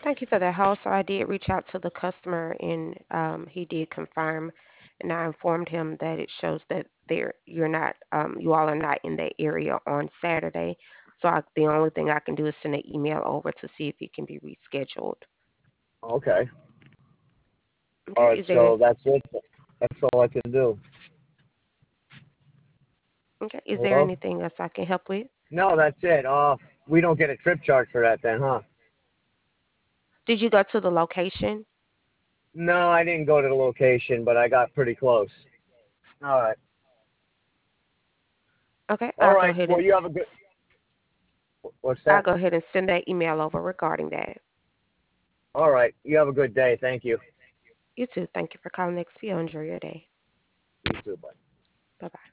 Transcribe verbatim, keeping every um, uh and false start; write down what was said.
Thank you for that, Hal. So I did reach out to the customer, and um, he did confirm, and I informed him that it shows that there you're not, um, you all are not in that area on Saturday. So I, the only thing I can do is send an email over to see if it can be rescheduled. Okay. All Okay, right. is there So that's it. That's all I can do. okay, is there Hello? anything else I can help with? No, that's it. Uh, we don't get a trip charge for that then, huh? Did you go to the location? No, I didn't go to the location, but I got pretty close. All right. Okay, All I'll go right. ahead Well, and you have a good. What's I'll that? go ahead and send that email over regarding that. All right. You have a good day. Thank you. You too. Thank you for calling X P O. Enjoy your day. You too. Bye. Bye bye.